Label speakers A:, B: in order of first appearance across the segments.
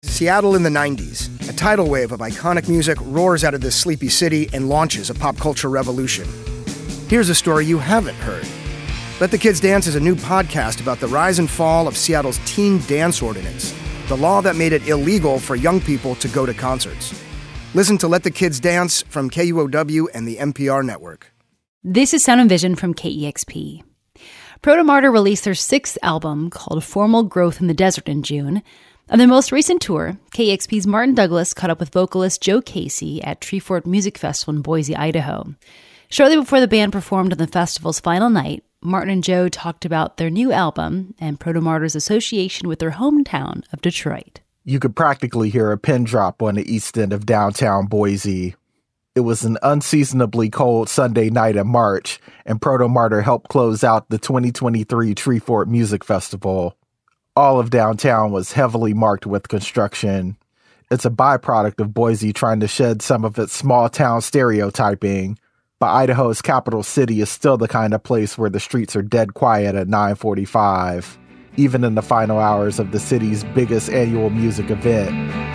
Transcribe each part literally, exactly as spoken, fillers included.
A: Seattle in the nineties. A tidal wave of iconic music roars out of this sleepy city and launches a pop culture revolution. Here's a story you haven't heard. Let the Kids Dance is a new podcast about the rise and fall of Seattle's teen dance ordinance, the law that made it illegal for young people to go to concerts. Listen to Let the Kids Dance from K U O W and the N P R network.
B: This is Sound and Vision from K E X P. Protomartyr released their sixth album called Formal Growth in the Desert in June. On their most recent tour, K E X P's Martin Douglas caught up with vocalist Joe Casey at Treefort Music Festival in Boise, Idaho. Shortly before the band performed on the festival's final night, Martin and Joe talked about their new album and Protomartyr's association with their hometown of Detroit.
C: You could practically hear a pin drop on the east end of downtown Boise. It was an unseasonably cold Sunday night in March, and Protomartyr helped close out the twenty twenty-three Treefort Music Festival. All of downtown was heavily marked with construction. It's a byproduct of Boise trying to shed some of its small-town stereotyping, but Idaho's capital city is still the kind of place where the streets are dead quiet at nine forty-five. Even in the final hours of the city's biggest annual music event.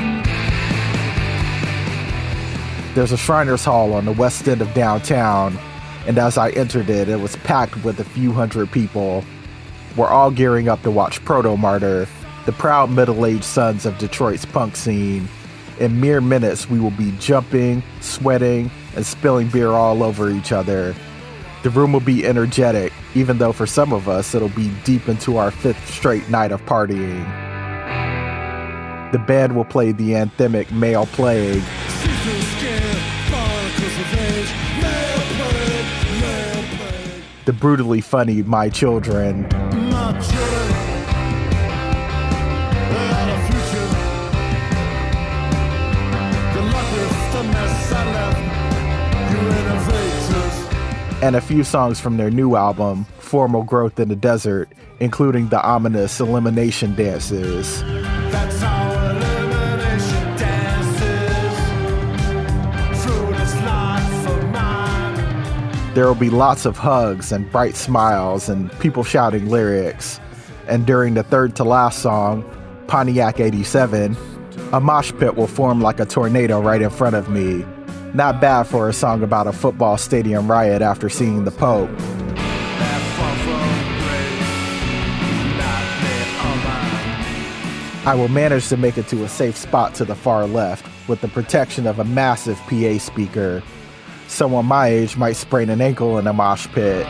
C: There's a Shriners Hall on the west end of downtown, and as I entered it, it was packed with a few hundred people. We're all gearing up to watch Protomartyr, the proud middle-aged sons of Detroit's punk scene. In mere minutes, we will be jumping, sweating, and spilling beer all over each other. The room will be energetic, even though for some of us, it'll be deep into our fifth straight night of partying. The band will play the anthemic Male Plague. The brutally funny My Children. My children, they had a future. Good luck with the mess I left, you innovators. And a few songs from their new album, Formal Growth in the Desert, including the ominous Elimination Dances. That's how elimination dances. Fruit is not for mine. There will be lots of hugs and bright smiles and people shouting lyrics. And during the third to last song, Pontiac eighty-seven, a mosh pit will form like a tornado right in front of me. Not bad for a song about a football stadium riot after seeing the Pope. I will manage to make it to a safe spot to the far left with the protection of a massive P A speaker. Someone my age might sprain an ankle in a mosh pit.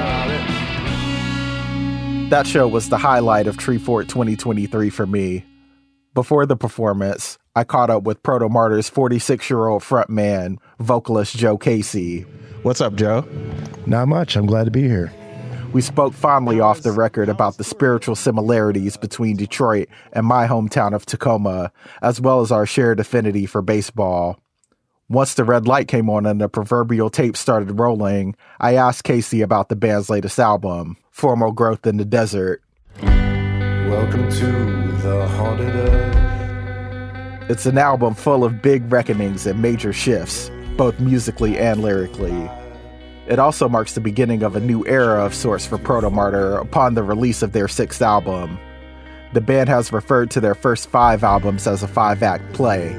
C: That show was the highlight of Treefort twenty twenty-three for me. Before the performance, I caught up with Protomartyr's forty-six-year-old frontman, vocalist Joe Casey.
D: What's up, Joe?
E: Not much. I'm glad to be here.
C: We spoke fondly off the record about the spiritual similarities between Detroit and my hometown of Tacoma, as well as our shared affinity for baseball. Once the red light came on and the proverbial tape started rolling, I asked Casey about the band's latest album, Formal Growth in the Desert.
F: Welcome to the Haunted Earth.
C: It's an album full of big reckonings and major shifts, both musically and lyrically. It also marks the beginning of a new era of sorts for Protomartyr upon the release of their sixth album. The band has referred to their first five albums as a five-act play.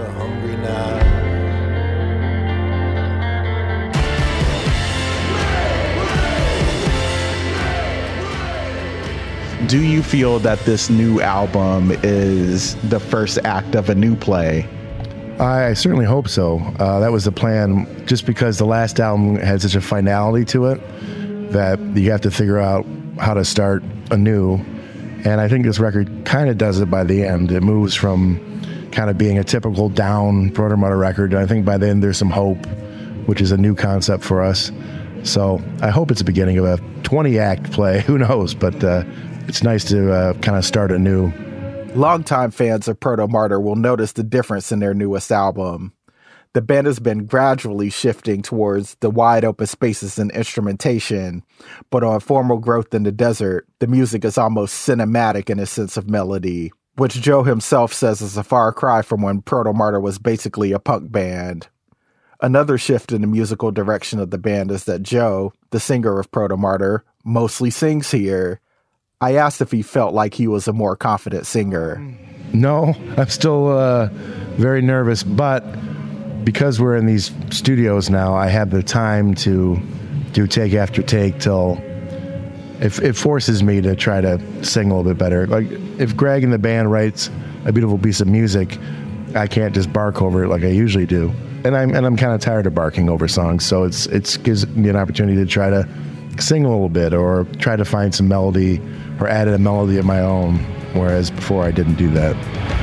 D: Do you feel that this new album is the first act of a new play?
E: I certainly hope so. Uh, that was the plan, just because the last album had such a finality to it that you have to figure out how to start anew. And I think this record kind of does it by the end. It moves from kind of being a typical down Protomartyr record. And I think by then there's some hope, which is a new concept for us. So I hope it's the beginning of a twenty-act play. Who knows? But uh, it's nice to uh, kind of start anew.
C: Longtime fans of Protomartyr will notice the difference in their newest album. The band has been gradually shifting towards the wide open spaces and instrumentation, but on Formal Growth in the Desert, the music is almost cinematic in its sense of melody, which Joe himself says is a far cry from when Protomartyr was basically a punk band. Another shift in the musical direction of the band is that Joe, the singer of Protomartyr, mostly sings here. I asked if he felt like he was a more confident singer.
E: No, I'm still uh, very nervous, but because we're in these studios now, I have the time to do take after take till it, it forces me to try to sing a little bit better. Like if Greg and the band writes a beautiful piece of music, I can't just bark over it like I usually do. And I'm and I'm kind of tired of barking over songs, so it's it's gives me an opportunity to try to sing a little bit or try to find some melody or add a melody of my own, whereas before I didn't do that.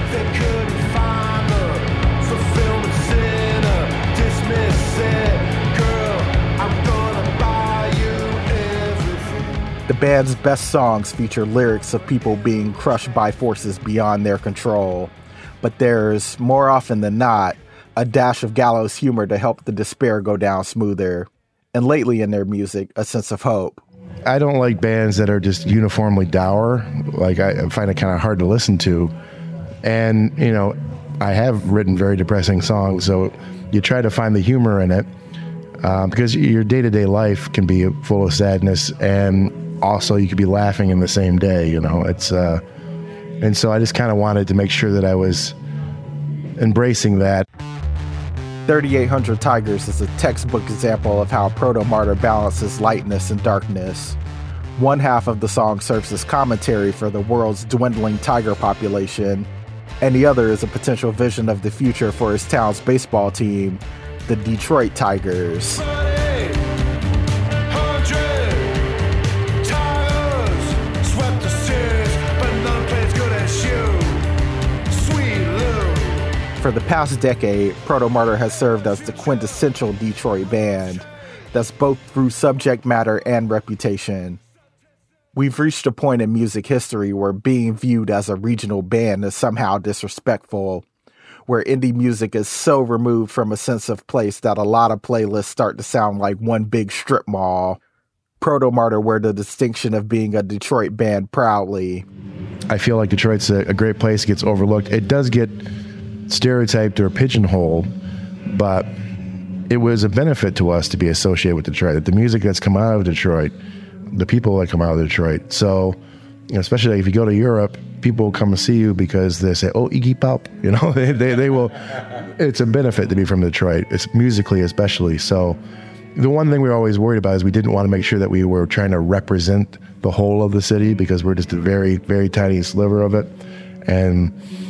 C: The band's best songs feature lyrics of people being crushed by forces beyond their control, but there's, more often than not, a dash of gallows humor to help the despair go down smoother. And lately in their music, a sense of hope.
E: I don't like bands that are just uniformly dour. Like, I find it kind of hard to listen to. And, you know, I have written very depressing songs, so you try to find the humor in it, uh, because your day-to-day life can be full of sadness, and also you could be laughing in the same day, you know. It's uh, and so I just kind of wanted to make sure that I was embracing that.
C: thirty-eight hundred Tigers is a textbook example of how Proto-Martyr balances lightness and darkness. One half of the song serves as commentary for the world's dwindling tiger population, and the other is a potential vision of the future for his town's baseball team, the Detroit Tigers. For the past decade, Proto-Martyr has served as the quintessential Detroit band that's both through subject matter and reputation. We've reached a point in music history where being viewed as a regional band is somehow disrespectful, where indie music is so removed from a sense of place that a lot of playlists start to sound like one big strip mall. Proto-Martyr wear the distinction of being a Detroit band proudly.
E: I feel like Detroit's a, a great place, gets overlooked. It does get stereotyped or pigeonholed, but it was a benefit to us to be associated with Detroit. The music that's come out of Detroit, the people that come out of Detroit. So, you know, especially if you go to Europe, people come and see you because they say, "Oh, Iggy Pop," you know. they, they they will. It's a benefit to be from Detroit. It's musically especially. So, the one thing we were always worried about is we didn't want to make sure that we were trying to represent the whole of the city, because we're just a very very tiny sliver of it, and.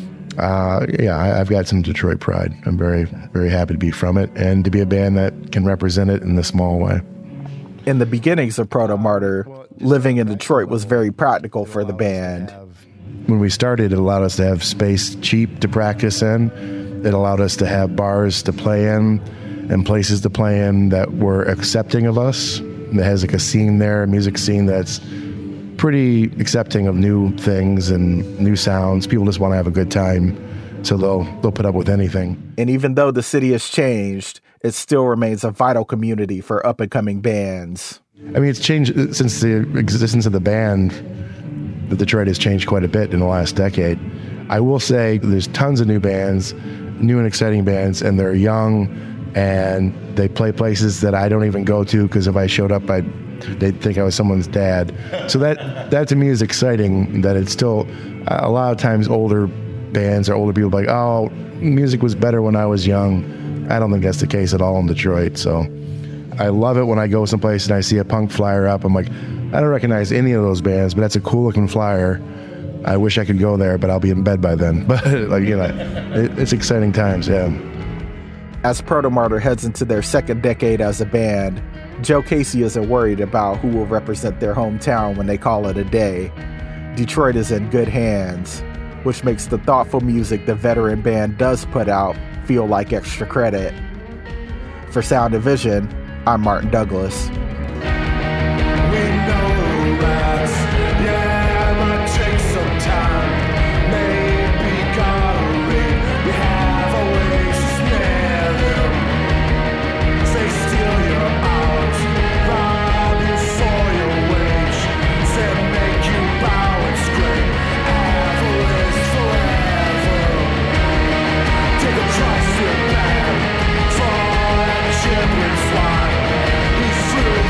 E: Uh, yeah, I, I've got some Detroit pride. I'm very, very happy to be from it and to be a band that can represent it in a small way.
C: In the beginnings of Proto-Martyr, living in Detroit was very practical for the band.
E: When we started, it allowed us to have space cheap to practice in. It allowed us to have bars to play in and places to play in that were accepting of us. That has like a scene there, a music scene that's pretty accepting of new things and new sounds. People just want to have a good time, so they'll they'll put up with anything.
C: And even though the city has changed, it still remains a vital community for up-and-coming bands.
E: I mean, it's changed since the existence of the band. The Detroit has changed quite a bit in the last decade. I will say there's tons of new bands, new and exciting bands, and they're young, and they play places that I don't even go to, because if I showed up, I'd they'd think I was someone's dad. So that that to me is exciting, that it's still, a lot of times older bands or older people are like, oh, music was better when I was young. I don't think that's the case at all in Detroit. So I love it when I go someplace and I see a punk flyer up. I'm like, I don't recognize any of those bands, but that's a cool looking flyer. I wish I could go there, but I'll be in bed by then. But like, you know, it, it's exciting times, yeah.
C: As Proto-Martyr heads into their second decade as a band, Joe Casey isn't worried about who will represent their hometown when they call it a day. Detroit is in good hands, which makes the thoughtful music the veteran band does put out feel like extra credit. For Sound and Vision, I'm Martin Douglas.
F: Fly, he flew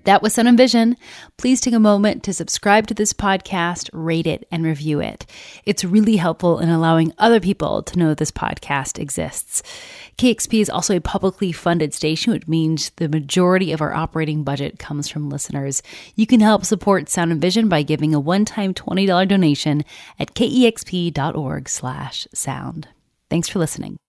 B: That was Sound and Vision. Please take a moment to subscribe to this podcast, rate it, and review it. It's really helpful in allowing other people to know this podcast exists. K X P is also a publicly funded station, which means the majority of our operating budget comes from listeners. You can help support Sound and Vision by giving a one-time twenty dollars donation at kexp.org slash sound. Thanks for listening.